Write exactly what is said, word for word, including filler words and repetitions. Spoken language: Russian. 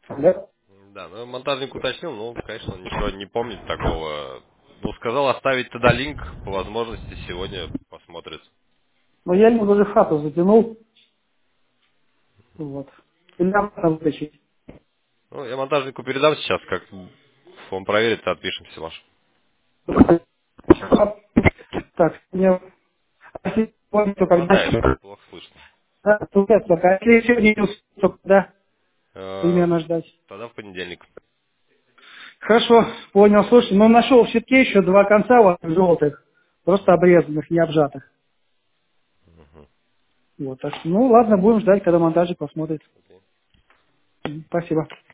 Да? Да, ну монтажник уточнил, ну, конечно, ничего не помнит такого. Ну, сказал оставить тогда линк, по возможности сегодня посмотрит. Но я ему даже хату затянул. Вот. И нам надо вытащить. Ну, я монтажнику передам сейчас, как он проверит, то отпишемся ваш. Так, мне... А сегодня то когда Пропадает, еще? плохо слышно. Да, тут это, а если сегодня не успею, то когда Э, примерно ждать? Тогда в понедельник. Хорошо, понял. Слушай, ну нашел в щитке еще два конца вот желтых, просто обрезанных, не обжатых. Вот, так что, ну ладно, будем ждать, когда монтажик посмотрит. М, Спасибо.